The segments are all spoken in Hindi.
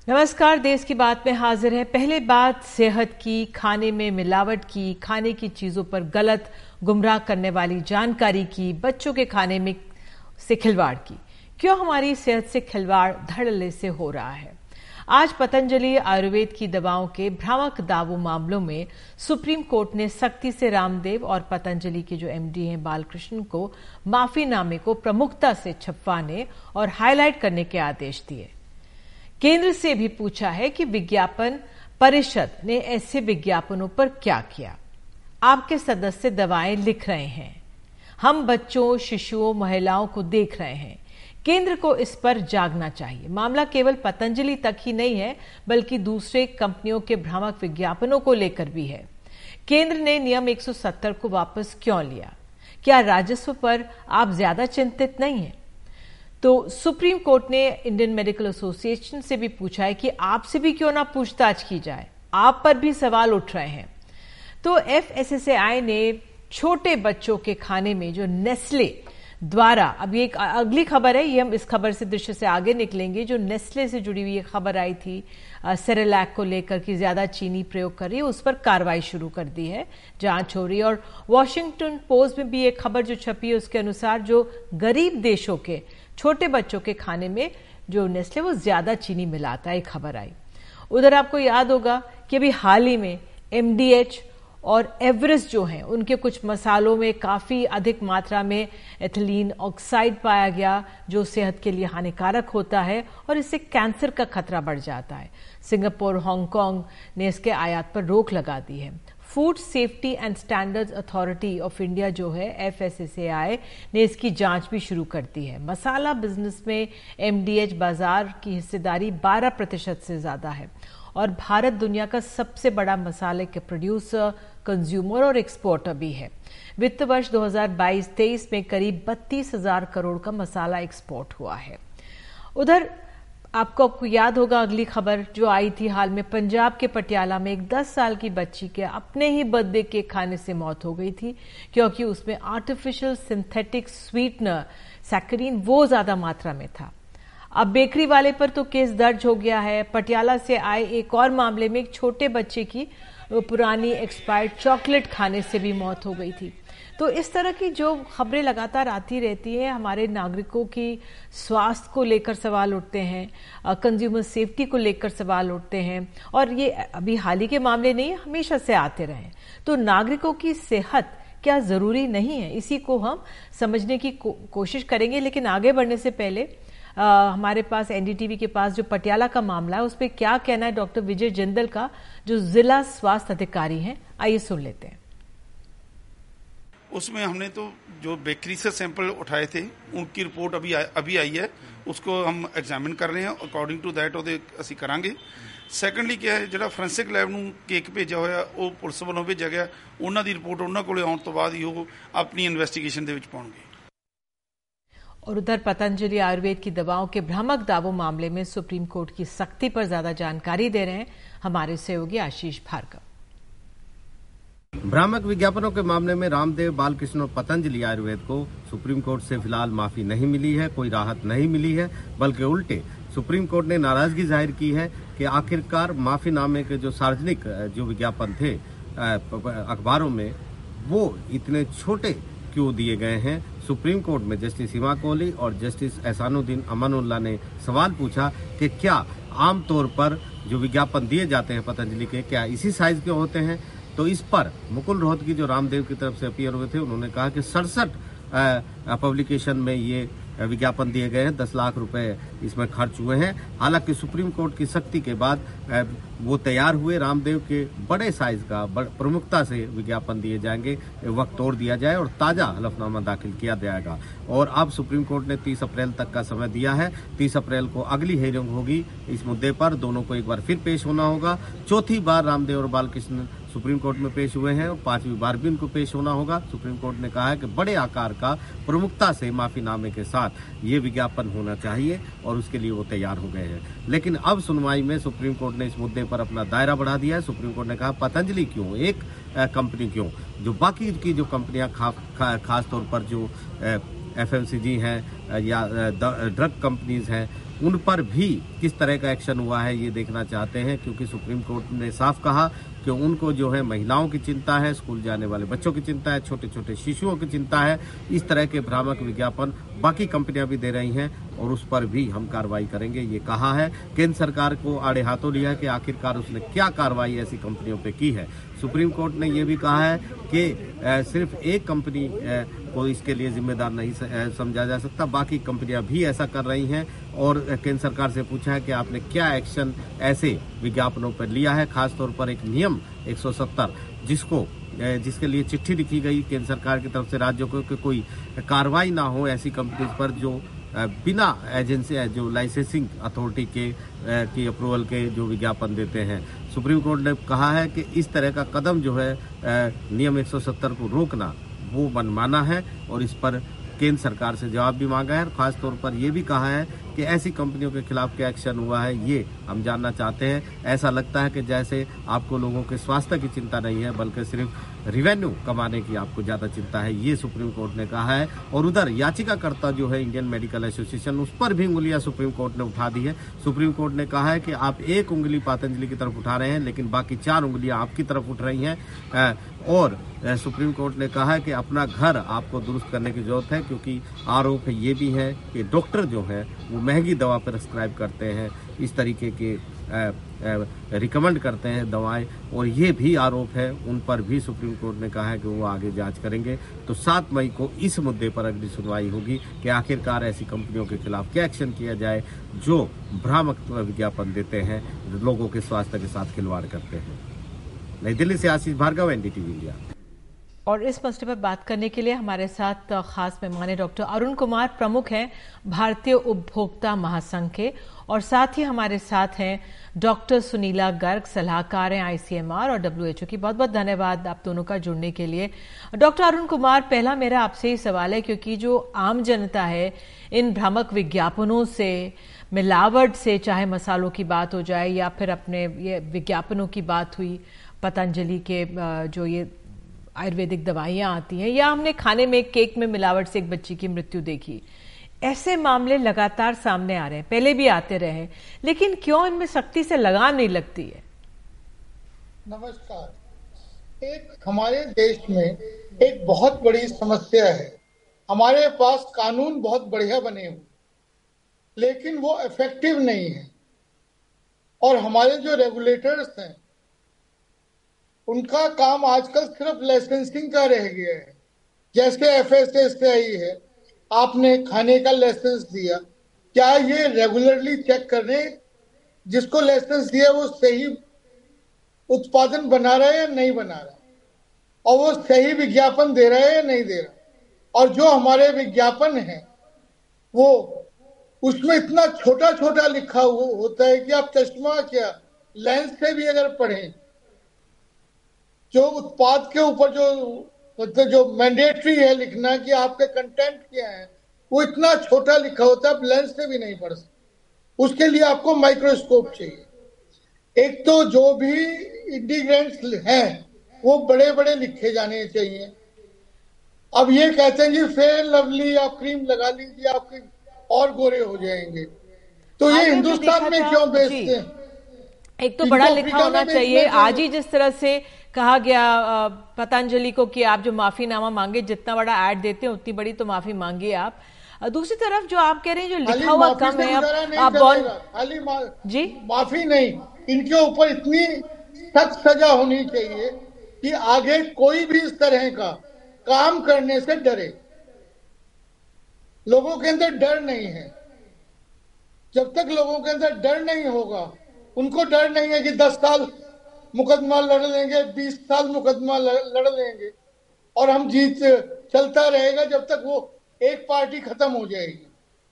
नमस्कार, देश की बात में हाजिर है। पहले बात सेहत की, खाने में मिलावट की, खाने की चीजों पर गलत गुमराह करने वाली जानकारी की, बच्चों के खाने में से खिलवाड़ की। क्यों हमारी सेहत से खिलवाड़ धड़ल्ले से हो रहा है? आज पतंजलि आयुर्वेद की दवाओं के भ्रामक दावों मामलों में सुप्रीम कोर्ट ने सख्ती से रामदेव और पतंजलि के जो एमडी हैं बालकृष्ण को माफीनामे को प्रमुखता से छपवाने और हाईलाइट करने के आदेश दिए। केंद्र से भी पूछा है कि विज्ञापन परिषद ने ऐसे विज्ञापनों पर क्या किया। आपके सदस्य दवाएं लिख रहे हैं, हम बच्चों, शिशुओं, महिलाओं को देख रहे हैं। केंद्र को इस पर जागना चाहिए। मामला केवल पतंजलि तक ही नहीं है, बल्कि दूसरे कंपनियों के भ्रामक विज्ञापनों को लेकर भी है। केंद्र ने नियम 170 को वापस क्यों लिया? क्या राजस्व पर आप ज्यादा चिंतित नहीं हैं? तो सुप्रीम कोर्ट ने इंडियन मेडिकल एसोसिएशन से भी पूछा है कि आपसे भी क्यों ना पूछताछ की जाए, आप पर भी सवाल उठ रहे हैं। तो एफएसएसएआई ने छोटे बच्चों के खाने में जो नेस्ले द्वारा, अब ये एक अगली खबर है, ये हम इस खबर से दृश्य से आगे निकलेंगे, जो नेस्ले से जुड़ी हुई खबर आई थी सेरेलैक को लेकर कि ज्यादा चीनी प्रयोग कर रही है, उस पर कार्रवाई शुरू कर दी है, जांच हो रही है। और वॉशिंगटन पोस्ट में भी एक खबर जो छपी है, उसके अनुसार जो गरीब देशों के छोटे बच्चों के खाने में जो नेस्ले वो ज्यादा चीनी मिलाता है, खबर आई। उधर आपको याद होगा कि अभी हाल ही में एमडीएच और एवरेस्ट जो हैं, उनके कुछ मसालों में काफी अधिक मात्रा में एथिलीन ऑक्साइड पाया गया, जो सेहत के लिए हानिकारक होता है और इससे कैंसर का खतरा बढ़ जाता है। सिंगापुर, हांगकांग ने इसके आयात पर रोक लगा दी है। Food safety and standards authority of India जो है एफएसएसएआई ने इसकी जांच भी शुरू कर दी है। मसाला बिजनेस में एमडीएच बाजार की हिस्सेदारी 12% से ज्यादा है और भारत दुनिया का सबसे बड़ा मसाले के प्रोड्यूसर, कंज्यूमर और एक्सपोर्टर भी है। वित्त वर्ष 2022-23 में करीब 32,000 करोड़ का मसाला एक्सपोर्ट हुआ है। उधर आपको याद होगा अगली खबर जो आई थी हाल में, पंजाब के पटियाला में एक 10 साल की बच्ची के अपने ही बर्थडे केक खाने से मौत हो गई थी, क्योंकि उसमें आर्टिफिशियल सिंथेटिक स्वीटनर सैकरीन वो ज्यादा मात्रा में था। अब बेकरी वाले पर तो केस दर्ज हो गया है। पटियाला से आए एक और मामले में एक छोटे बच्चे की पुरानी एक्सपायर्ड चॉकलेट खाने से भी मौत हो गई थी। तो इस तरह की जो खबरें लगातार आती रहती है, हमारे नागरिकों की स्वास्थ्य को लेकर सवाल उठते हैं, कंज्यूमर सेफ्टी को लेकर सवाल उठते हैं, और ये अभी हाल ही के मामले नहीं, हमेशा से आते रहे। तो नागरिकों की सेहत क्या जरूरी नहीं है, इसी को हम समझने की कोशिश करेंगे। लेकिन आगे बढ़ने से पहले हमारे पास एनडीटीवी के पास जो पटियाला का मामला है, उस पर क्या कहना है डॉक्टर विजय जिंदल का, जो जिला स्वास्थ्य अधिकारी हैं। आइए सुन लेते हैं। उसमें हमने तो जो बेकरी से सैंपल उठाए थे, उनकी रिपोर्ट अभी आई है, उसको हम एग्जामिन कर रहे हैं। अकॉर्डिंग टू दैट ਉਹਦੇ ਅਸੀਂ ਕਰਾਂਗੇ। ਸੈਕੰਡਲੀ ਕਿਹਾ ਹੈ, ਜਿਹੜਾ ਫੋਰੈਂਸਿਕ ਲੈਬ ਨੂੰ ਕੇਕ ਭੇਜਿਆ ਹੋਇਆ ਉਹ ਪੁਲਿਸ ਵੱਲੋਂ ਭੇਜਿਆ ਗਿਆ, ਉਹਨਾਂ ਦੀ ਰਿਪੋर्ट ਉਹਨਾਂ ਕੋਲੇ ਆਉਣ ਤੋਂ ਬਾਅਦ ਹੀ ਉਹ ਆਪਣੀ ਇਨਵੈਸਟੀਗੇਸ਼ਨ ਦੇ ਵਿੱਚ ਪਾਉਣਗੇ। और उधर पतंजलि आयुर्वेद की दवाओं के भ्रामक दावों मामले में सुप्रीम कोर्ट की सख्ती पर ज्यादा जानकारी दे रहे हैं हमारे सहयोगी आशीष भार्गव। भ्रामक विज्ञापनों के मामले में रामदेव, बालकृष्ण और पतंजलि आयुर्वेद को सुप्रीम कोर्ट से फिलहाल माफी नहीं मिली है, कोई राहत नहीं मिली है, बल्कि उल्टे सुप्रीम कोर्ट ने नाराजगी जाहिर की है कि आखिरकार माफीनामे के जो सार्वजनिक जो विज्ञापन थे अखबारों में, वो इतने छोटे क्यों दिए गए हैं। सुप्रीम कोर्ट में जस्टिस हिमा कोहली और जस्टिस एहसानुद्दीन अमानुल्लाह ने सवाल पूछा कि क्या आमतौर पर जो विज्ञापन दिए जाते हैं पतंजलि के, क्या इसी साइज के होते हैं? तो इस पर मुकुल रोहतगी जो रामदेव की तरफ से अपीयर हुए थे, उन्होंने कहा कि 67 पब्लिकेशन में ये विज्ञापन दिए गए हैं, 10 लाख रुपए इसमें खर्च हुए हैं। हालांकि सुप्रीम कोर्ट की सख्ती के बाद वो तैयार हुए, रामदेव के बड़े साइज का प्रमुखता से विज्ञापन दिए जाएंगे, वक्त तोड़ दिया जाए और ताजा हलफनामा दाखिल किया जाएगा। और अब सुप्रीम कोर्ट ने 30 अप्रैल तक का समय दिया है। 30 अप्रैल को अगली हियरिंग होगी इस मुद्दे पर, दोनों को एक बार फिर पेश होना होगा। चौथी बार रामदेव और बालकृष्ण सुप्रीम कोर्ट में पेश हुए हैं और 5वीं बार भी उनको पेश होना होगा। सुप्रीम कोर्ट ने कहा है कि बड़े आकार का प्रमुखता से माफीनामे के साथ ये विज्ञापन होना चाहिए और उसके लिए वो तैयार हो गए हैं। लेकिन अब सुनवाई में सुप्रीम कोर्ट ने इस मुद्दे पर अपना दायरा बढ़ा दिया है। सुप्रीम कोर्ट ने कहा पतंजलि क्यों, एक कंपनी क्यों, जो बाकी की जो कंपनियां खास तौर पर जो एफएमसीजी हैं या ड्रग कंपनीज हैं, उन पर भी किस तरह का एक्शन हुआ है ये देखना चाहते हैं, क्योंकि सुप्रीम कोर्ट ने साफ कहा कि उनको जो है महिलाओं की चिंता है, स्कूल जाने वाले बच्चों की चिंता है, छोटे छोटे शिशुओं की चिंता है। इस तरह के भ्रामक विज्ञापन बाकी कंपनियां भी दे रही हैं और उस पर भी हम कार्रवाई करेंगे, ये कहा है। केंद्र सरकार को आड़े हाथों लिया है कि आखिरकार उसने क्या कार्रवाई ऐसी कंपनियों पे की है। सुप्रीम कोर्ट ने ये भी कहा है कि सिर्फ एक कंपनी को इसके लिए जिम्मेदार नहीं समझा जा सकता, बाकी कंपनियां भी ऐसा कर रही हैं। और केंद्र सरकार से पूछा है कि आपने क्या एक्शन ऐसे विज्ञापनों पर लिया है, खासतौर पर एक नियम 170 जिसके लिए चिट्ठी लिखी गई केंद्र सरकार की तरफ से राज्यों को कि कोई कार्रवाई ना हो ऐसी कंपनीज पर जो बिना एजेंसी जो लाइसेंसिंग अथॉरिटी की अप्रूवल के जो विज्ञापन देते हैं। सुप्रीम कोर्ट ने कहा है कि इस तरह का कदम जो है नियम 170 को रोकना वो मनमाना है और इस पर केंद्र सरकार से जवाब भी मांगा है। और खासतौर पर यह भी कहा है कि ऐसी कंपनियों के खिलाफ क्या एक्शन हुआ है ये हम जानना चाहते हैं। ऐसा लगता है कि जैसे आपको लोगों के स्वास्थ्य की चिंता नहीं है बल्कि सिर्फ रिवेन्यू कमाने की आपको ज्यादा चिंता है, ये सुप्रीम कोर्ट ने कहा है। और उधर याचिकाकर्ता जो है इंडियन मेडिकल एसोसिएशन, उस पर भी उंगलियां सुप्रीम कोर्ट ने उठा दी है। सुप्रीम कोर्ट ने कहा है कि आप एक उंगली पतंजलि की तरफ उठा रहे हैं लेकिन बाकी 4 उंगलियां आपकी तरफ उठ रही हैं। और सुप्रीम कोर्ट ने कहा है कि अपना घर आपको दुरुस्त करने की जरूरत है, क्योंकि आरोप ये भी है कि डॉक्टर जो है वो महंगी दवा प्रिस्क्राइब करते हैं, इस तरीके के रिकमेंड करते हैं दवाएं, और ये भी आरोप है। उन पर भी सुप्रीम कोर्ट ने कहा है कि वो आगे जांच करेंगे। तो 7 मई को इस मुद्दे पर अगली सुनवाई होगी कि आखिरकार ऐसी कंपनियों के खिलाफ क्या एक्शन किया जाए जो भ्रामक विज्ञापन देते हैं, लोगों के स्वास्थ्य के साथ खिलवाड़ करते हैं। नई दिल्ली से आशीष भार्गव, एनडीटीवी इंडिया। और इस मसले पर बात करने के लिए हमारे साथ खास मेहमान है डॉक्टर अरुण कुमार, प्रमुख हैं भारतीय उपभोक्ता महासंघ के, और साथ ही हमारे साथ हैं डॉक्टर सुनीला गर्ग, सलाहकार हैं आईसीएमआर और डब्ल्यूएचओ की। बहुत बहुत धन्यवाद आप दोनों का जुड़ने के लिए। डॉक्टर अरुण कुमार, पहला मेरा आपसे ही सवाल है, क्योंकि जो आम जनता है इन भ्रामक विज्ञापनों से, मिलावट से, चाहे मसालों की बात हो जाए या फिर अपने ये विज्ञापनों की बात हुई, पतंजलि के जो ये आयुर्वेदिक दवाइयां आती हैं, या हमने खाने में केक में मिलावट से एक बच्ची की मृत्यु देखी, ऐसे मामले लगातार सामने आ रहे हैं, पहले भी आते रहे, लेकिन क्यों इनमें सख्ती से लगाम नहीं लगती है? नमस्कार। एक हमारे देश में एक बहुत बड़ी समस्या है। हमारे पास कानून बहुत बढ़िया बने हुए लेकिन वो इफेक्टिव नहीं है, और हमारे जो रेगुलेटर्स हैं उनका काम आजकल सिर्फ लाइसेंसिंग का रह गया है। जैसे FSSAI है, आपने खाने का लाइसेंस दिया, क्या ये रेगुलरली चेक कर रहे हैं जिसको लाइसेंस दिया वो सही उत्पादन बना रहा है या नहीं बना रहा, और वो सही विज्ञापन दे रहा है या नहीं दे रहा। और जो हमारे विज्ञापन है वो उसमें इतना छोटा छोटा लिखा होता है कि आप चश्मा क्या लेंस से भी अगर पढ़ें, जो उत्पाद के ऊपर जो मैंडेटरी है लिखना कि आपके कंटेंट क्या है, वो इतना छोटा लिखा होता है, आप लेंस से भी नहीं पढ़ सकते। उसके लिए आपको माइक्रोस्कोप चाहिए। एक तो जो भी इंग्रेडिएंट्स हैं वो बड़े बड़े लिखे जाने चाहिए। अब ये कहते हैं जी फेयर लवली आप क्रीम लगा लीजिए आपके और गोरे हो जाएंगे, तो ये हिंदुस्तान में क्यों बेचते हैं? एक तो बड़ा लिखा होना चाहिए। आज ही जिस तरह से कहा गया पतंजलि को कि आप जो माफीनामा मांगे, जितना बड़ा ऐड देते हैं उतनी बड़ी तो माफी मांगिए आप। दूसरी तरफ जो आप कह रहे हैं जो लिखा हुआ कम है, अब जी माफी नहीं, इनके ऊपर इतनी सख्त सजा होनी चाहिए कि आगे कोई भी इस तरह का काम करने से डरे। लोगों के अंदर डर नहीं है। जब तक लोगों के अंदर डर नहीं होगा, उनको डर नहीं है कि 10 साल मुकदमा लड़ लेंगे, 20 साल मुकदमा लड़ लेंगे और हम जीत चलता रहेगा जब तक वो एक पार्टी खत्म हो जाएगी।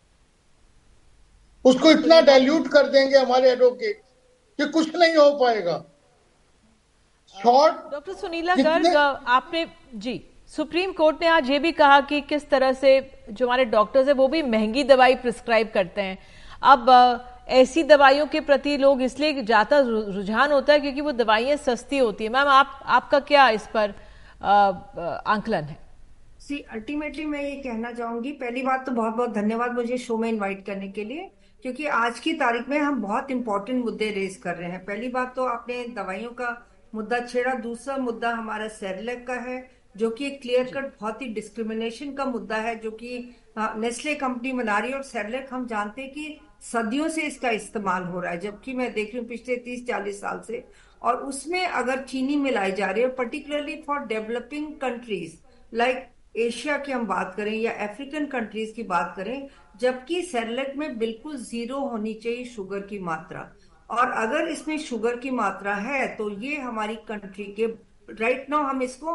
उसको इतना डाइल्यूट कर देंगे हमारे एडवोकेट कि कुछ नहीं हो पाएगा। शॉर्ट डॉक्टर सुनीला गर्ग, आपने जी सुप्रीम कोर्ट ने आज ये भी कहा कि किस तरह से जो हमारे डॉक्टर्स है वो भी महंगी दवाई प्रिस्क्राइब करते हैं। अब ऐसी दवाइयों के प्रति लोग इसलिए ज्यादा रुझान होता है क्योंकि वो दवाइयां सस्ती होती है। मैम आपका क्या इस पर आंकलन है? अल्टीमेटली मैं ये कहना चाहूंगी, पहली बात तो बहुत बहुत धन्यवाद मुझे शो में इनवाइट करने के लिए। क्योंकि आज की तारीख में हम बहुत इंपॉर्टेंट मुद्दे रेज कर रहे हैं। पहली बात तो आपने दवाइयों का मुद्दा छेड़ा, दूसरा मुद्दा हमारा सेरेलैक का है, जो कि एक क्लियर कट बहुत ही डिस्क्रिमिनेशन का मुद्दा है, जो कि नेस्ले कंपनी बना रही है। और सेरेलैक हम जानते हैं कि सदियों से इसका इस्तेमाल हो रहा है, जबकि मैं देख रही हूँ पिछले 30-40 साल से। और उसमें अगर चीनी मिलाई जा रही है, particularly for developing countries like Asia की हम बात करें या अफ्रीकन कंट्रीज की बात करें, जबकि सेरेलैक में बिल्कुल जीरो होनी चाहिए शुगर की मात्रा। और अगर इसमें शुगर की मात्रा है तो ये हमारी कंट्री के राइट नाउ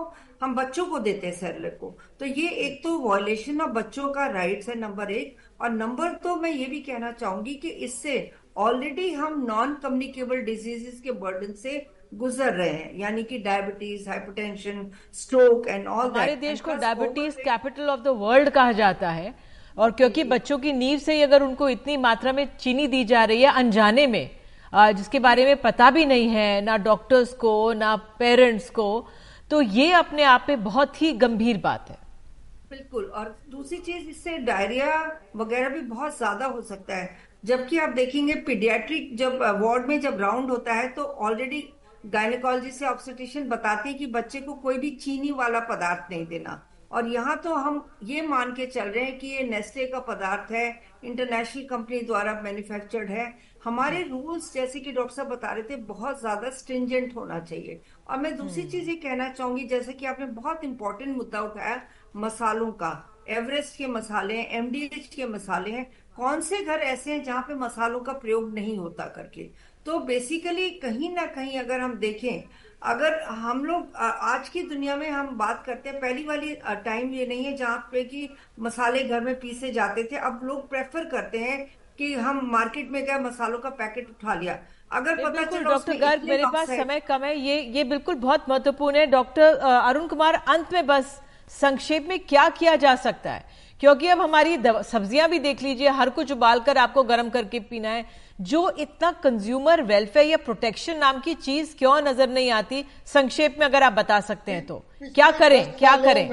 हम बच्चों को देते हैं सेरेलैक को, तो ये एक तो वॉयलेशन ऑफ बच्चों का राइट्स है नंबर 1। और नंबर 2 मैं ये भी कहना चाहूंगी कि इससे ऑलरेडी हम नॉन कम्युनिकेबल डिजीजेस के बर्डन से गुजर रहे हैं, यानी कि diabetes, hypertension, stroke and all that. हमारे देश को diabetes capital of the world कहा जाता है, और क्योंकि बच्चों की नींव से ही अगर उनको इतनी मात्रा में चीनी दी जा रही है अनजाने में, जिसके बारे में पता भी नहीं है ना डॉक्टर्स को ना पेरेंट्स को, तो ये अपने आप में बहुत ही गंभीर बात है। बिल्कुल। और दूसरी चीज, इससे डायरिया वगैरह भी बहुत ज्यादा हो सकता है। जबकि आप देखेंगे पीडियाट्रिक जब वार्ड में जब राउंड होता है तो ऑलरेडी गायनेकोलॉजिस्ट से ऑब्स्टेट्रिशियन बताते हैं कि बच्चे को कोई भी चीनी वाला पदार्थ नहीं देना। और यहाँ तो हम ये मान के चल रहे हैं कि ये नेस्ले का पदार्थ है, इंटरनेशनल कंपनी द्वारा मैन्युफैक्चर्ड है। हमारे रूल्स, जैसे कि डॉक्टर साहब बता रहे थे, बहुत ज्यादा स्ट्रिंजेंट होना चाहिए। और मैं दूसरी चीज ये कहना चाहूंगी, जैसे कि आपने बहुत इंपॉर्टेंट मुद्दा उठाया मसालों का, एवरेस्ट के मसाले हैं, एमडीएच के मसाले हैं, कौन से घर ऐसे हैं जहां पे मसालों का प्रयोग नहीं होता करके। तो बेसिकली कहीं ना कहीं अगर हम देखें, अगर हम लोग आज की दुनिया में हम बात करते हैं, पहली वाली टाइम ये नहीं है जहाँ पे कि मसाले घर में पीसे जाते थे। अब लोग प्रेफर करते हैं कि हम मार्केट में गए, मसालों का पैकेट उठा लिया, अगर पता चला। डॉक्टर गर्ग, मेरे पास समय कम है, ये बिल्कुल बहुत महत्वपूर्ण है। डॉक्टर अरुण कुमार, अंत में बस संक्षेप में क्या किया जा सकता है, क्योंकि अब हमारी सब्जियां भी देख लीजिए, हर कुछ उबालकर आपको गर्म करके पीना है। जो इतना कंज्यूमर वेलफेयर या प्रोटेक्शन नाम की चीज क्यों नजर नहीं आती? संक्षेप में अगर आप बता सकते हैं तो क्या करें, क्या करें?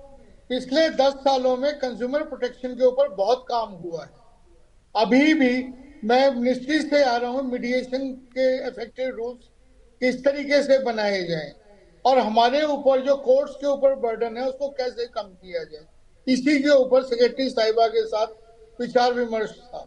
पिछले 10 सालों में कंज्यूमर प्रोटेक्शन के ऊपर बहुत काम हुआ है। अभी भी मैं मिनिस्ट्री से आ रहा हूं, मीडिएशन के इफेक्टिव रूल्स किस तरीके से बनाए जाएं और हमारे ऊपर जो कोर्ट्स के ऊपर बर्डन है उसको कैसे कम किया जाए, इसी के ऊपर सेक्रेटरी साहिबा के साथ विचार विमर्श था।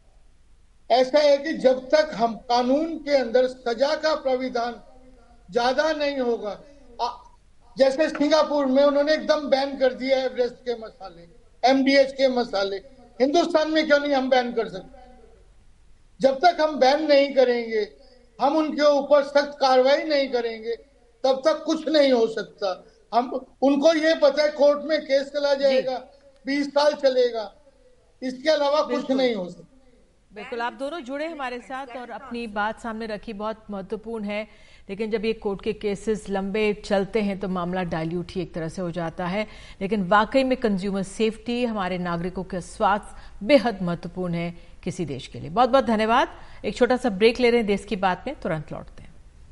ऐसा है कि जब तक हम कानून के अंदर सजा का प्राविधान ज्यादा नहीं होगा, जैसे सिंगापुर में उन्होंने एकदम बैन कर दिया है एवरेस्ट के मसाले, एमडीएच के मसाले, हिंदुस्तान में क्यों नहीं हम बैन कर सकते? जब तक हम बैन नहीं करेंगे, हम उनके ऊपर सख्त कार्रवाई नहीं करेंगे, तब तक कुछ नहीं हो सकता। हम उनको ये पता है कोर्ट में केस चला जाएगा, 20 साल चलेगा, इसके अलावा कुछ नहीं हो सकता। बिल्कुल, आप दोनों जुड़े हमारे साथ और अपनी बात सामने रखी, बहुत महत्वपूर्ण है। लेकिन जब ये कोर्ट के केसेस लंबे चलते हैं तो मामला डाइल्यूट ही एक तरह से हो जाता है। लेकिन वाकई में कंज्यूमर सेफ्टी, हमारे नागरिकों के स्वास्थ्य बेहद महत्वपूर्ण है किसी देश के लिए। बहुत बहुत धन्यवाद। एक छोटा सा ब्रेक ले रहे हैं, देश की बात में तुरंत लौटते हैं।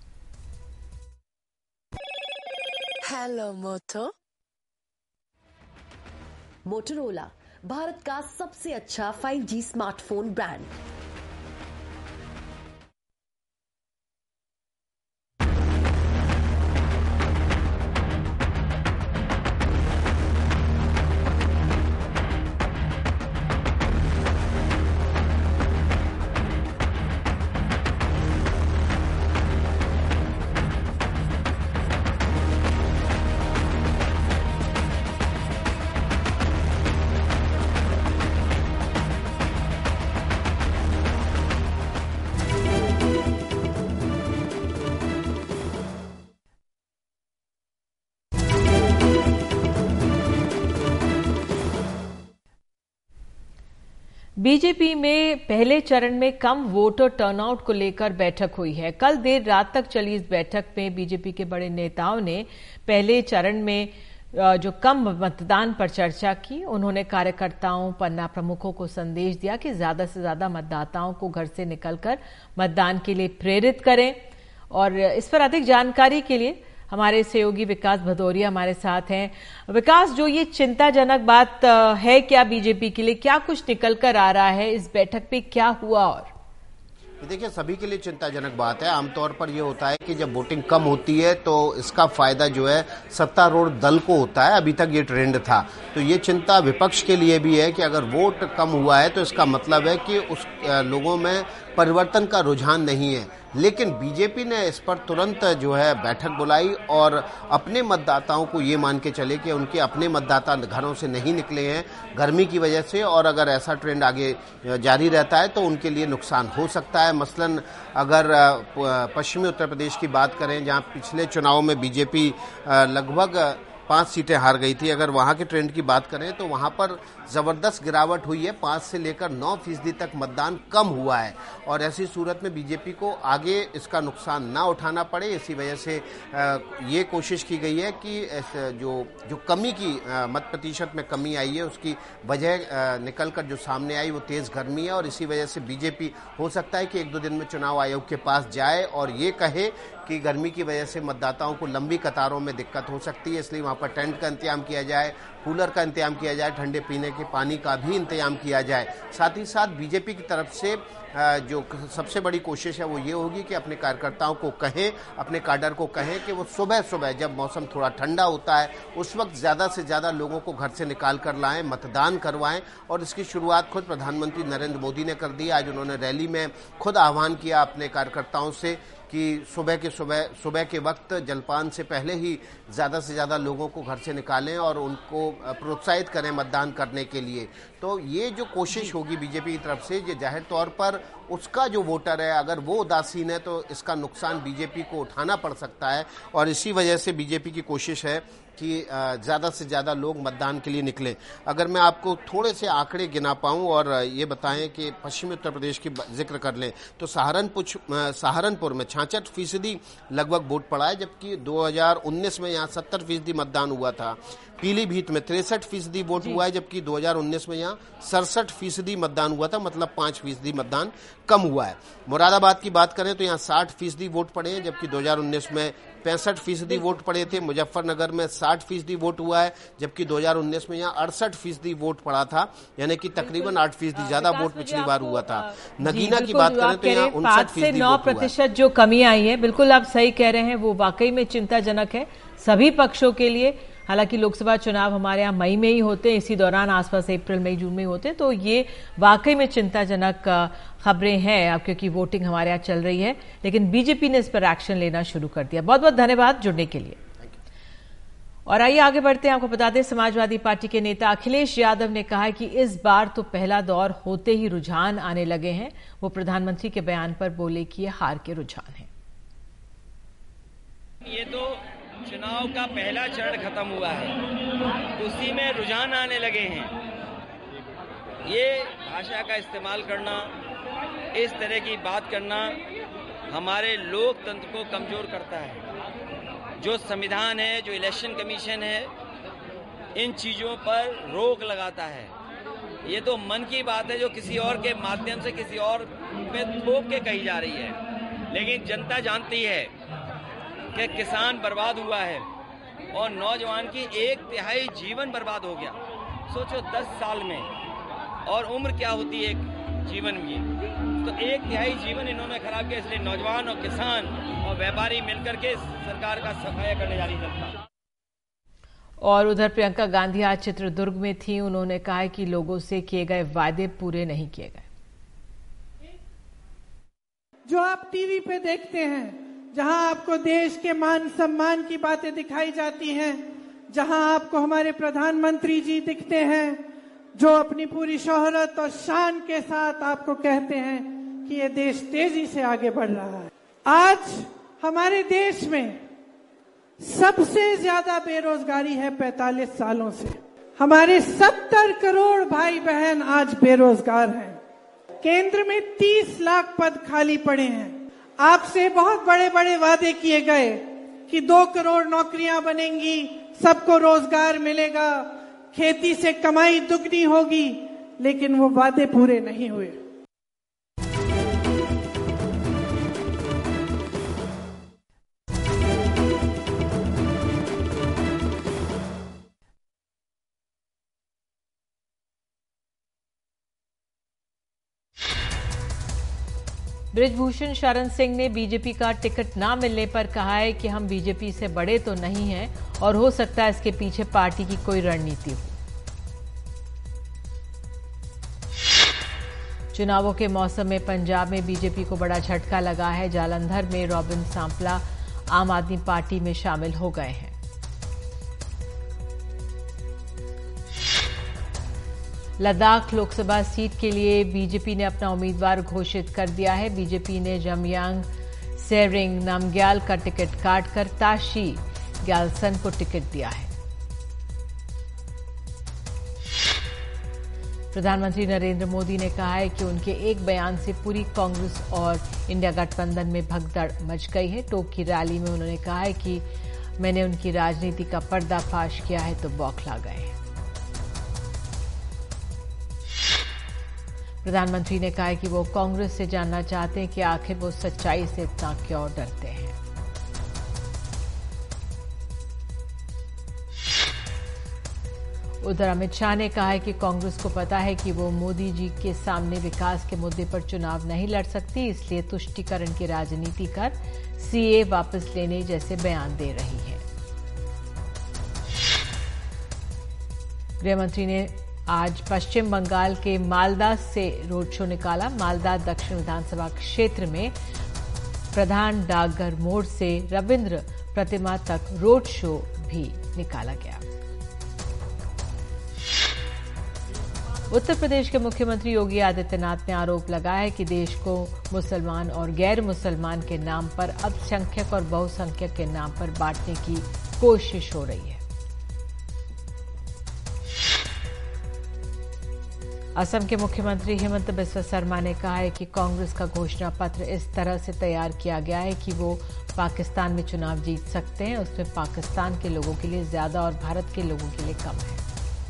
हेलो मोटोरोला, भारत का सबसे अच्छा 5G स्मार्टफोन ब्रांड। बीजेपी में पहले चरण में कम वोटर टर्नआउट को लेकर बैठक हुई है। कल देर रात तक चली इस बैठक में बीजेपी के बड़े नेताओं ने पहले चरण में जो कम मतदान पर चर्चा की। उन्होंने कार्यकर्ताओं, पन्ना प्रमुखों को संदेश दिया कि ज्यादा से ज्यादा मतदाताओं को घर से निकलकर मतदान के लिए प्रेरित करें। और इस पर अधिक जानकारी के लिए हमारे सहयोगी विकास भदौरिया हमारे साथ हैं। विकास, जो ये चिंताजनक बात है क्या बीजेपी के लिए, क्या कुछ निकल कर आ रहा है, इस बैठक पे क्या हुआ? और देखिए, सभी के लिए चिंताजनक बात है। आमतौर पर यह होता है कि जब वोटिंग कम होती है तो इसका फायदा जो है सत्तारूढ़ दल को होता है। अभी तक ये ट्रेंड था, तो ये चिंता विपक्ष के लिए भी है कि अगर वोट कम हुआ है तो इसका मतलब है कि उस लोगों में परिवर्तन का रुझान नहीं है। लेकिन बीजेपी ने इस पर तुरंत जो है बैठक बुलाई और अपने मतदाताओं को ये मान के चले कि उनके अपने मतदाता घरों से नहीं निकले हैं गर्मी की वजह से, और अगर ऐसा ट्रेंड आगे जारी रहता है तो उनके लिए नुकसान हो सकता है। मसलन अगर पश्चिमी उत्तर प्रदेश की बात करें, जहां पिछले चुनाव में बीजेपी लगभग 5 सीटें हार गई थी, अगर वहां के ट्रेंड की बात करें तो वहां पर जबरदस्त गिरावट हुई है। 5 से लेकर 9% तक मतदान कम हुआ है, और ऐसी सूरत में बीजेपी को आगे इसका नुकसान ना उठाना पड़े, इसी वजह से ये कोशिश की गई है कि जो कमी की मत प्रतिशत में कमी आई है उसकी वजह निकलकर जो सामने आई वो तेज गर्मी है। और इसी वजह से बीजेपी हो सकता है कि 1-2 दिन में चुनाव आयोग के पास जाए और ये कहे कि गर्मी की वजह से मतदाताओं को लंबी कतारों में दिक्कत हो सकती है, इसलिए वहां पर टेंट का इंतजाम किया जाए, कूलर का इंतजाम किया जाए, ठंडे पीने के पानी का भी इंतजाम किया जाए। साथ ही साथ बीजेपी की तरफ से जो सबसे बड़ी कोशिश है वो ये होगी कि अपने कार्यकर्ताओं को कहें, अपने कैडर को कहें कि वो सुबह सुबह जब मौसम थोड़ा ठंडा होता है उस वक्त ज़्यादा से ज़्यादा लोगों को घर से निकाल कर लाएं, मतदान करवाएं। और इसकी शुरुआत खुद प्रधानमंत्री नरेंद्र मोदी ने कर दी। आज उन्होंने रैली में खुद आह्वान किया अपने कार्यकर्ताओं से कि सुबह के वक्त जलपान से पहले ही ज़्यादा से ज़्यादा लोगों को घर से निकालें और उनको प्रोत्साहित करें मतदान करने के लिए। तो ये जो कोशिश होगी बीजेपी की तरफ से, ये जाहिर तौर पर उसका जो वोटर है अगर वो उदासीन है तो इसका नुकसान बीजेपी को उठाना पड़ सकता है। और इसी वजह से बीजेपी की कोशिश है कि ज़्यादा से ज़्यादा लोग मतदान के लिए निकलें। अगर मैं आपको थोड़े से आंकड़े गिना पाऊं और ये बताएं कि पश्चिमी उत्तर प्रदेश की जिक्र कर लें तो सहारनपुर में 66% लगभग वोट पड़ा है, जबकि 2019 में यहाँ 70% मतदान हुआ था। पीलीभीत में 63% वोट हुआ है, जबकि 2019 में यहाँ 67% मतदान हुआ था, मतलब 5% मतदान कम हुआ है। मुरादाबाद की बात करें तो यहाँ 60% वोट पड़े हैं, जबकि 2019 में 65% वोट पड़े थे। मुजफ्फरनगर में 60% वोट हुआ है, जबकि 2019 में यहाँ 68% वोट पड़ा था, यानी कि तकरीबन 8% ज्यादा वोट पिछली बार हुआ था। नगीना की बात करें तो यहाँ 59% 9% जो कमी आई है, बिल्कुल आप सही कह रहे हैं, वो वाकई में चिंताजनक है सभी पक्षों के लिए। हालांकि लोकसभा चुनाव हमारे यहाँ मई में ही होते हैं, इसी दौरान आसपास अप्रैल मई जून में होते हैं, तो ये वाकई में चिंताजनक खबरें हैं अब, क्योंकि वोटिंग हमारे यहाँ चल रही है। लेकिन बीजेपी ने इस पर एक्शन लेना शुरू कर दिया। बहुत बहुत धन्यवाद जुड़ने के लिए। और आइए आगे बढ़ते हैं। आपको बता दें, समाजवादी पार्टी के नेता अखिलेश यादव ने कहा है कि इस बार तो पहला दौर होते ही रुझान आने लगे हैं। वो प्रधानमंत्री के बयान पर बोले कि ये हार के रुझान है। ये तो चुनाव का पहला चरण खत्म हुआ है, उसी में रुझान आने लगे हैं। ये भाषा का इस्तेमाल करना, इस तरह की बात करना हमारे लोकतंत्र को कमजोर करता है। जो संविधान है, जो इलेक्शन कमीशन है, इन चीजों पर रोक लगाता है। ये तो मन की बात है जो किसी और के माध्यम से किसी और पे थोप के कही जा रही है। लेकिन जनता जानती है कि किसान बर्बाद हुआ है और नौजवान की 1/3 जीवन बर्बाद हो गया। सोचो 10 साल में, और उम्र क्या होती है एक जीवन की, तो 1/3 जीवन इन्होंने खराब किया। इसलिए नौजवान और किसान और व्यापारी मिलकर के सरकार का सफाया करने जा रही है। और उधर प्रियंका गांधी आज चित्रदुर्ग में थी। उन्होंने कहा कि लोगों से किए गए वादे पूरे नहीं किए गए। जो आप टीवी पे देखते हैं, जहां आपको देश के मान सम्मान की बातें दिखाई जाती हैं, जहां आपको हमारे प्रधानमंत्री जी दिखते हैं जो अपनी पूरी शोहरत और शान के साथ आपको कहते हैं कि ये देश तेजी से आगे बढ़ रहा है। आज हमारे देश में सबसे ज्यादा बेरोजगारी है 45 सालों से। हमारे 70 करोड़ भाई बहन आज बेरोजगार हैं। केंद्र में 30 लाख पद खाली पड़े हैं। आपसे बहुत बड़े बड़े वादे किए गए कि 2 करोड़ नौकरियां बनेंगी, सबको रोजगार मिलेगा, खेती से कमाई दुगनी होगी, लेकिन वो वादे पूरे नहीं हुए। बृजभूषण शरण सिंह ने बीजेपी का टिकट ना मिलने पर कहा है कि हम बीजेपी से बड़े तो नहीं हैं और हो सकता है इसके पीछे पार्टी की कोई रणनीति हो। चुनावों के मौसम में पंजाब में बीजेपी को बड़ा झटका लगा है। जालंधर में रॉबिन सांपला आम आदमी पार्टी में शामिल हो गए हैं। लद्दाख लोकसभा सीट के लिए बीजेपी ने अपना उम्मीदवार घोषित कर दिया है। बीजेपी ने जमयांग सेरिंग नामग्याल का टिकट काटकर ताशी ग्यालसन को टिकट दिया है। प्रधानमंत्री नरेंद्र मोदी ने कहा है कि उनके एक बयान से पूरी कांग्रेस और इंडिया गठबंधन में भगदड़ मच गई है। टोंक की रैली में उन्होंने कहा है कि मैंने उनकी राजनीति का पर्दाफाश किया है तो बौखला गए हैं। प्रधानमंत्री ने कहा है कि वो कांग्रेस से जानना चाहते हैं कि आखिर वो सच्चाई से इतना क्यों डरते हैं। उधर अमित शाह ने कहा है कि कांग्रेस को पता है कि वो मोदी जी के सामने विकास के मुद्दे पर चुनाव नहीं लड़ सकती, इसलिए तुष्टीकरण की राजनीति कर सीए वापस लेने जैसे बयान दे रही है। गृहमंत्री ने आज पश्चिम बंगाल के मालदा से रोड शो निकाला। मालदा दक्षिण विधानसभा क्षेत्र में प्रधान डाकघर मोड़ से रविंद्र प्रतिमा तक रोड शो भी निकाला गया। उत्तर प्रदेश के मुख्यमंत्री योगी आदित्यनाथ ने आरोप लगाया है कि देश को मुसलमान और गैर मुसलमान के नाम पर अल्पसंख्यक और बहुसंख्यक के नाम पर बांटने की कोशिश हो रही है। असम के मुख्यमंत्री हेमंत बिस्वा शर्मा ने कहा है कि कांग्रेस का घोषणा पत्र इस तरह से तैयार किया गया है कि वो पाकिस्तान में चुनाव जीत सकते हैं। उसमें पाकिस्तान के लोगों के लिए ज्यादा और भारत के लोगों के लिए कम है।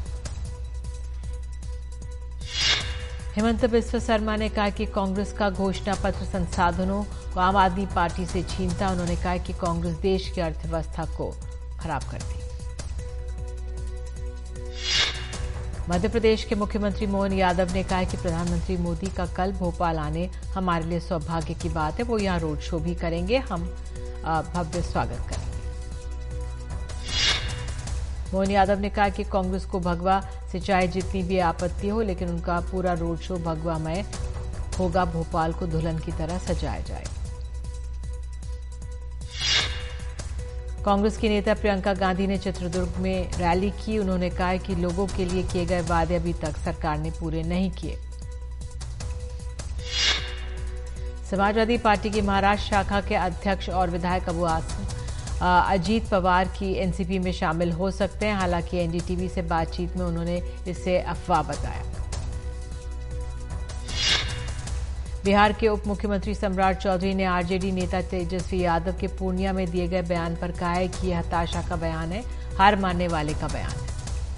हेमंत बिस्वा शर्मा ने कहा कि कांग्रेस का घोषणा पत्र संसाधनों को आम आदमी पार्टी से छीनता। उन्होंने कहा कि कांग्रेस देश की अर्थव्यवस्था को खराब करती। मध्य प्रदेश के मुख्यमंत्री मोहन यादव ने कहा है कि प्रधानमंत्री मोदी का कल भोपाल आने हमारे लिए सौभाग्य की बात है। वो यहां रोड शो भी करेंगे, हम भव्य स्वागत करेंगे। मोहन यादव ने कहा कि कांग्रेस को भगवा से चाहे जितनी भी आपत्ति हो, लेकिन उनका पूरा रोड शो भगवामय होगा। भोपाल को दुल्हन की तरह सजाया जाएगा। कांग्रेस की नेता प्रियंका गांधी ने चित्रदुर्ग में रैली की। उन्होंने कहा कि लोगों के लिए किए गए वादे अभी तक सरकार ने पूरे नहीं किए। समाजवादी पार्टी की महाराष्ट्र शाखा के अध्यक्ष और विधायक अबू आसिम अजीत पवार की एनसीपी में शामिल हो सकते हैं। हालांकि एनडीटीवी से बातचीत में उन्होंने इसे अफवाह बताया। बिहार के उप मुख्यमंत्री सम्राट चौधरी ने आरजेडी नेता तेजस्वी यादव के पूर्णिया में दिए गए बयान पर कहा है कि यह हताशा का बयान है, हार मानने वाले का बयान है।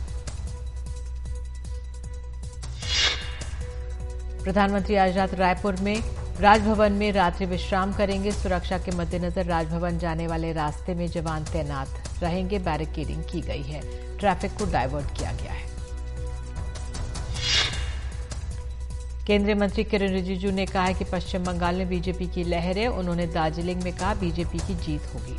प्रधानमंत्री आज रात रायपुर में राजभवन में रात्रि विश्राम करेंगे। सुरक्षा के मद्देनजर राजभवन जाने वाले रास्ते में जवान तैनात रहेंगे। बैरिकेडिंग की गई है, ट्रैफिक को डायवर्ट किया गया है। केंद्रीय मंत्री किरेन रिजिजू ने कहा है कि पश्चिम बंगाल में बीजेपी की लहर है। उन्होंने दार्जिलिंग में कहा बीजेपी की जीत होगी।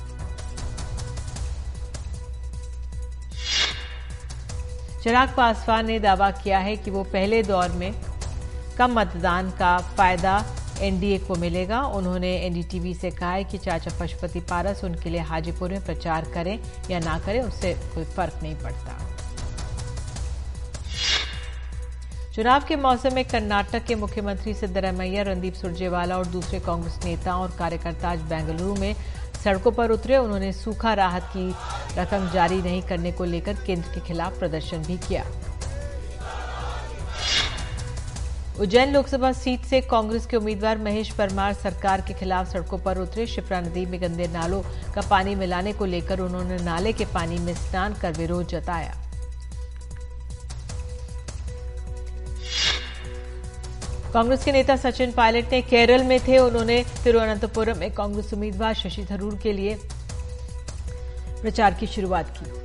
चिराग पासवान ने दावा किया है कि वो पहले दौर में कम मतदान का फायदा एनडीए को मिलेगा। उन्होंने एनडीटीवी से कहा है कि चाचा पशुपति पारस उनके लिए हाजीपुर में प्रचार करें या ना करें, उससे कोई फर्क नहीं पड़ता। चुनाव के मौसम में कर्नाटक के मुख्यमंत्री सिद्धरामैया, रणदीप सुरजेवाला और दूसरे कांग्रेस नेता और कार्यकर्ता आज बेंगलुरु में सड़कों पर उतरे। उन्होंने सूखा राहत की रकम जारी नहीं करने को लेकर केंद्र के खिलाफ प्रदर्शन भी किया। उज्जैन लोकसभा सीट से कांग्रेस के उम्मीदवार महेश परमार सरकार के खिलाफ सड़कों पर उतरे। शिप्रा नदी में गंदे नालों का पानी मिलाने को लेकर उन्होंने नाले के पानी में स्नान कर विरोध जताया। कांग्रेस के नेता सचिन पायलट ने केरल में थे। उन्होंने तिरुवनंतपुरम में कांग्रेस उम्मीदवार शशि थरूर के लिए प्रचार की शुरुआत की।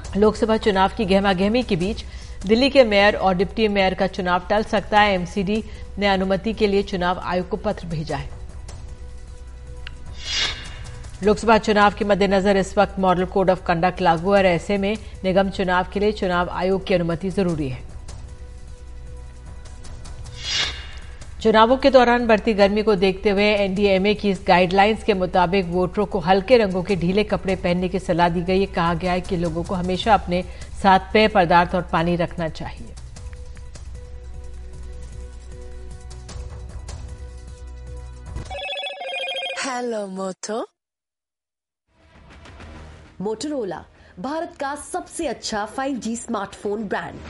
लोकसभा चुनाव की गहमागहमी के बीच दिल्ली के मेयर और डिप्टी मेयर का चुनाव टल सकता है। एमसीडी ने अनुमति के लिए चुनाव आयोग को पत्र भेजा है। लोकसभा चुनाव के मद्देनजर इस वक्त मॉडल कोड ऑफ कंडक्ट लागू है। ऐसे में निगम चुनाव के लिए चुनाव आयोग की अनुमति जरूरी है। चुनावों के दौरान बढ़ती गर्मी को देखते हुए एनडीएमए की इस गाइडलाइंस के मुताबिक वोटरों को हल्के रंगों के ढीले कपड़े पहनने की सलाह दी गई है। कहा गया है कि लोगों को हमेशा अपने साथ पेय पदार्थ और पानी रखना चाहिए। हेलो मोटो। मोटोरोला, भारत का सबसे अच्छा 5G स्मार्टफोन ब्रांड।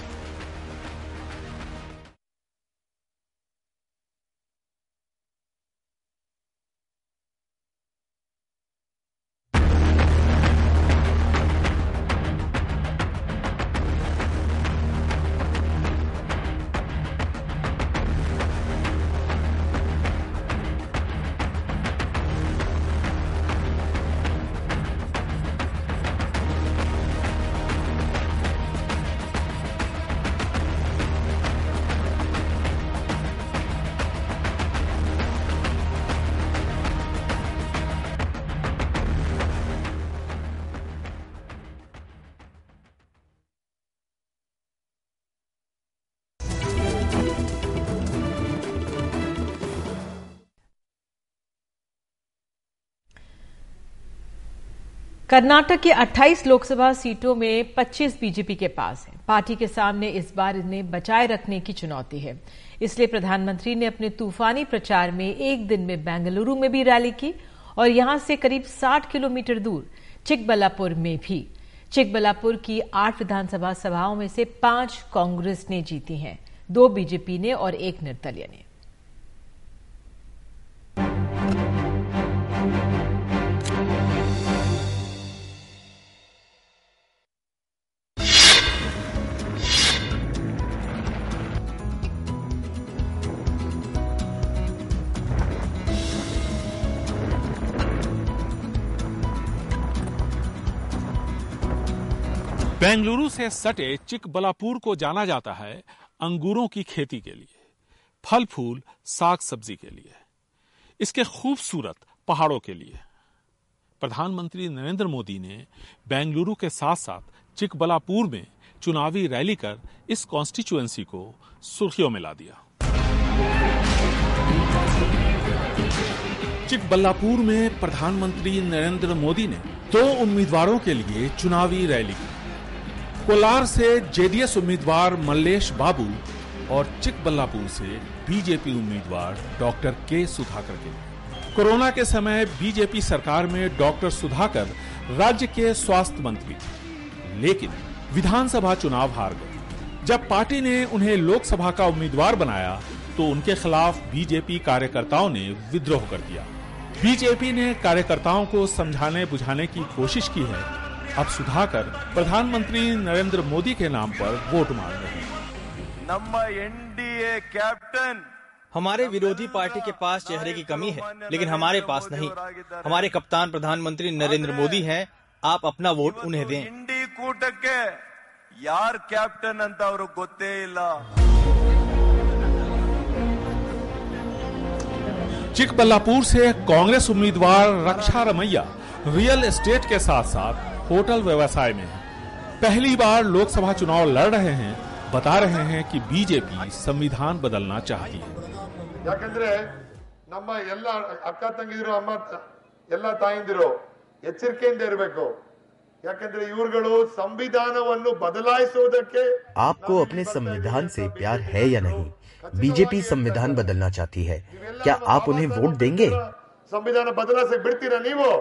कर्नाटक की 28 लोकसभा सीटों में 25 बीजेपी के पास है। पार्टी के सामने इस बार इन्हें बचाए रखने की चुनौती है। इसलिए प्रधानमंत्री ने अपने तूफानी प्रचार में एक दिन में बेंगलुरु में भी रैली की और यहां से करीब 60 किलोमीटर दूर चिकबल्लापुर में भी। चिकबल्लापुर की 8 विधानसभा सभाओं में से 5 कांग्रेस ने जीती हैं, 2 बीजेपी ने और 1 निर्दलीय ने। बेंगलुरु से सटे चिकबल्लापुर को जाना जाता है अंगूरों की खेती के लिए, फल फूल साग सब्जी के लिए, इसके खूबसूरत पहाड़ों के लिए। प्रधानमंत्री नरेंद्र मोदी ने बेंगलुरु के साथ साथ चिकबल्लापुर में चुनावी रैली कर इस कॉन्स्टिट्यूएंसी को सुर्खियों में ला दिया। चिकबल्लापुर में प्रधानमंत्री नरेंद्र मोदी ने 2 उम्मीदवारों के लिए चुनावी रैली की। कोलार से जेडीएस उम्मीदवार मल्लेश बाबू और चिकबल्लापुर से बीजेपी उम्मीदवार डॉक्टर के सुधाकर के लिए। कोरोना के समय बीजेपी सरकार में डॉक्टर सुधाकर राज्य के स्वास्थ्य मंत्री थे, लेकिन विधानसभा चुनाव हार गए। जब पार्टी ने उन्हें लोकसभा का उम्मीदवार बनाया तो उनके खिलाफ बीजेपी कार्यकर्ताओं ने विद्रोह कर दिया। बीजेपी ने कार्यकर्ताओं को समझाने बुझाने की कोशिश की है। अब सुधाकर प्रधानमंत्री नरेंद्र मोदी के नाम पर वोट मांग रहे हैं। एनडीए कैप्टन, हमारे विरोधी पार्टी के पास चेहरे की कमी है, लेकिन हमारे पास नहीं। हमारे कप्तान प्रधानमंत्री नरेंद्र मोदी हैं। आप अपना वोट उन्हें दें। इंडी कूटक्के यार कैप्टन अंत ಅವ್ರಿಗೆ ಗೊತ್ತೇ ಇಲ್ಲ। चिकबल्लापुर से कांग्रेस उम्मीदवार रक्षा रमैया रियल एस्टेट के साथ साथ होटल व्यवसाय में है। पहली बार लोकसभा चुनाव लड़ रहे हैं। बता रहे हैं कि बीजेपी संविधान बदलना चाहती है। ಯಾಕಂದ್ರೆ ನಮ್ಮ ಎಲ್ಲ ಅಕ್ಕ ತಂಗಿದಿರು ಅಮ್ಮ ಎಲ್ಲ ತಾಯಿಂದಿರು ಎಚ್ಚರಿಕೆಯಿಂದ ಇರಬೇಕು। ಯಾಕಂದ್ರೆ ಇವರುಗಳು ಸಂವಿಧಾನವನ್ನು ಬದಲಾಯಿಸುವುದಕ್ಕೆ आपको अपने संविधान से प्यार है या नहीं? बीजेपी संविधान बदलना चाहती है। क्या आप उन्हें वोट देंगे? ಸಂವಿಧಾನ ಬದಲಾಯಿಸಕ್ಕೆ ಬಿಡ್ತೀರಾ ನೀವು?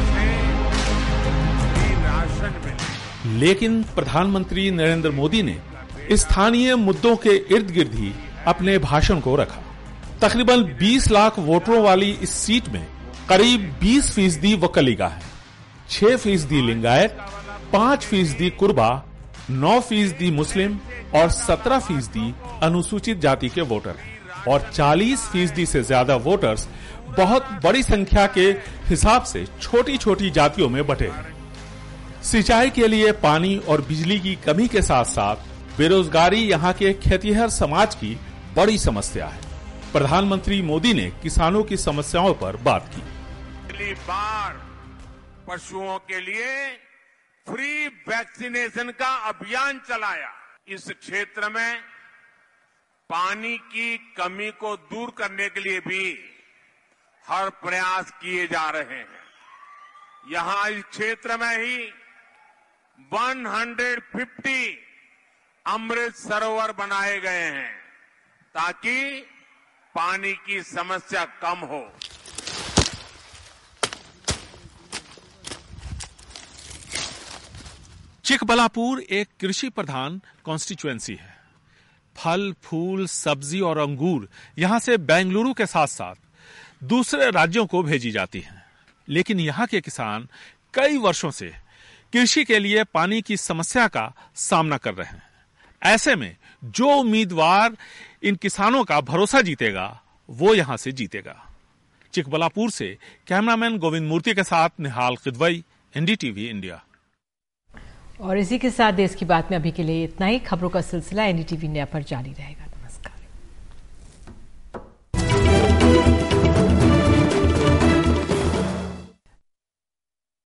लेकिन प्रधानमंत्री नरेंद्र मोदी ने स्थानीय मुद्दों के इर्द गिर्द ही अपने भाषण को रखा। तकरीबन 20 लाख वोटरों वाली इस सीट में करीब 20% वकलीगा है, 6% लिंगायत, 5% कुर्बा, 9% मुस्लिम और 17% अनुसूचित जाति के वोटर हैं और 40% से ज्यादा वोटर्स बहुत बड़ी संख्या के हिसाब से छोटी छोटी जातियों में बटे हैं। सिंचाई के लिए पानी और बिजली की कमी के साथ साथ बेरोजगारी यहाँ के खेतिहर समाज की बड़ी समस्या है। प्रधानमंत्री मोदी ने किसानों की समस्याओं पर बात की। पहली बार पशुओं के लिए फ्री वैक्सीनेशन का अभियान चलाया। इस क्षेत्र में पानी की कमी को दूर करने के लिए भी हर प्रयास किए जा रहे हैं। यहां इस क्षेत्र में ही 150 अमृत सरोवर बनाए गए हैं ताकि पानी की समस्या कम हो। चिकबल्लापुर एक कृषि प्रधान कॉन्स्टिट्यूएंसी है। फल, फूल, सब्जी और अंगूर यहां से बेंगलुरु के साथ साथ दूसरे राज्यों को भेजी जाती हैं। लेकिन यहां के किसान कई वर्षों से कृषि के लिए पानी की समस्या का सामना कर रहे हैं। ऐसे में जो उम्मीदवार इन किसानों का भरोसा जीतेगा वो यहां से जीतेगा। चिकबल्लापुर से कैमरामैन गोविंद मूर्ति के साथ निहाल किदवई, एनडीटीवी इंडिया। और इसी के साथ देश की बात में अभी के लिए इतना ही। खबरों का सिलसिला एनडीटीवी इंडिया पर जारी रहेगा।